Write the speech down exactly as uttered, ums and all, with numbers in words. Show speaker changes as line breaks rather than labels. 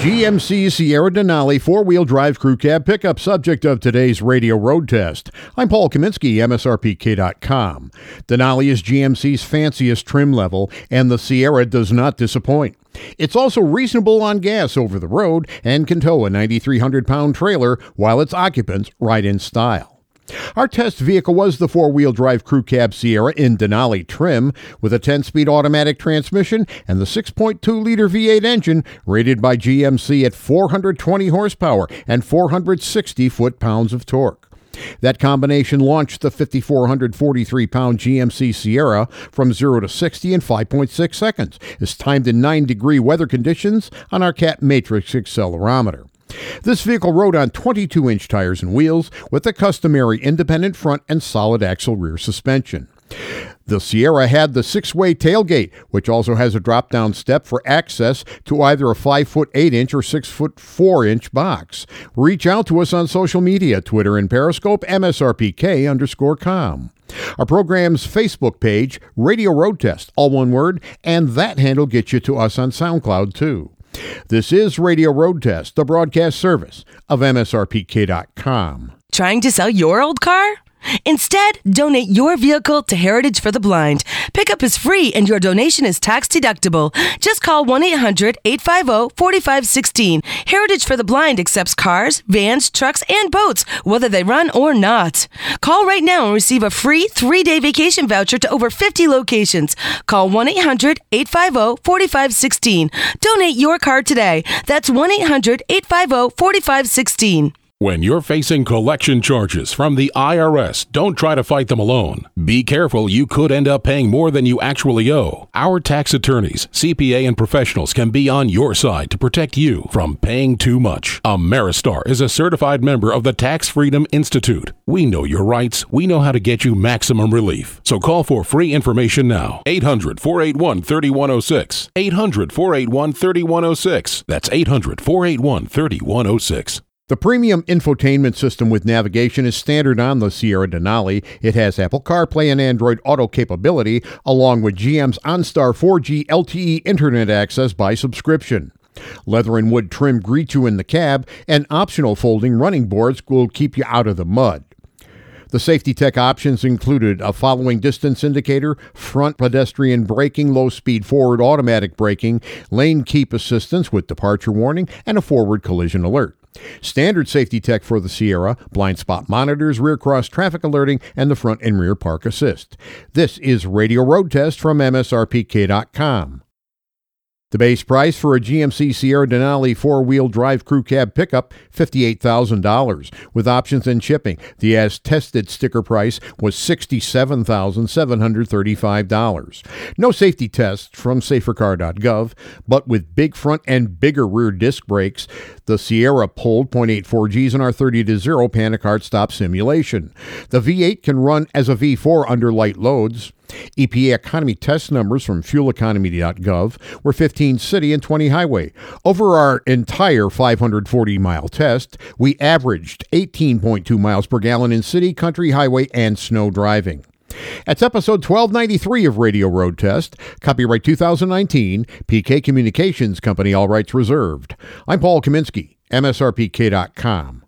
G M C Sierra Denali four-wheel drive crew cab pickup, subject of today's radio road test. I'm Paul Kaminsky, M S R P K dot com. Denali is G M C's fanciest trim level, and the Sierra does not disappoint. It's also reasonable on gas over the road and can tow a nine thousand three hundred pound trailer while its occupants ride in style. Our test vehicle was the four-wheel drive crew cab Sierra in Denali trim with a ten-speed automatic transmission and the six point two liter V eight engine rated by G M C at four hundred twenty horsepower and four hundred sixty foot-pounds of torque. That combination launched the five thousand four hundred forty-three pound G M C Sierra from zero to sixty in five point six seconds. It's timed in nine degree weather conditions on our Cat Matrix accelerometer. This vehicle rode on twenty-two inch tires and wheels with a customary independent front and solid axle rear suspension. The Sierra had the six-way tailgate, which also has a drop-down step for access to either a five foot eight inch or six foot four inch box. Reach out to us on social media, Twitter and Periscope, M S R P K underscore com. Our program's Facebook page, Radio Road Test, all one word, and that handle gets you to us on SoundCloud, too. This is Radio Road Test, the broadcast service of M S R P K dot com.
Trying to sell your old car? Instead, donate your vehicle to Heritage for the Blind. Pickup is free and your donation is tax deductible. Just call one eight hundred eight five zero four five one six. Heritage for the Blind accepts cars, vans, trucks, and boats, whether they run or not. Call right now and receive a free three-day vacation voucher to over fifty locations. Call one eight hundred eight five zero four five one six. Donate your car today. That's one eight hundred eight five zero four five one six.
When you're facing collection charges from the I R S, don't try to fight them alone. Be careful, you could end up paying more than you actually owe. Our tax attorneys, C P A, and professionals can be on your side to protect you from paying too much. Ameristar is a certified member of the Tax Freedom Institute. We know your rights. We know how to get you maximum relief. So call for free information now. eight hundred four eight one three one zero six. eight hundred four eight one three one zero six. That's eight hundred four eight one three one zero six.
The premium infotainment system with navigation is standard on the Sierra Denali. It has Apple CarPlay and Android Auto capability, along with G M's OnStar four G L T E internet access by subscription. Leather and wood trim greet you in the cab, and optional folding running boards will keep you out of the mud. The safety tech options included a following distance indicator, front pedestrian braking, low-speed forward automatic braking, lane keep assistance with departure warning, and a forward collision alert. Standard safety tech for the Sierra, blind spot monitors, rear cross traffic alerting, and the front and rear park assist. This is Radio Road Test from M S R P K dot com. The base price for a G M C Sierra Denali four-wheel drive crew cab pickup, fifty-eight thousand dollars. With options and shipping, the as-tested sticker price was sixty-seven thousand seven hundred thirty-five dollars. No safety tests from safer car dot gov, but with big front and bigger rear disc brakes, the Sierra pulled point eight four Gs in our thirty to zero panic hard stop simulation. The V eight can run as a V four under light loads. E P A economy test numbers from fuel economy dot gov were fifteen city and twenty highway. Over our entire five hundred forty mile test, we averaged eighteen point two miles per gallon in city, country, highway, and snow driving. That's episode twelve ninety-three of Radio Road Test. Copyright two thousand nineteen, P K Communications Company, all rights reserved. I'm Paul Kaminsky, M S R P K dot com.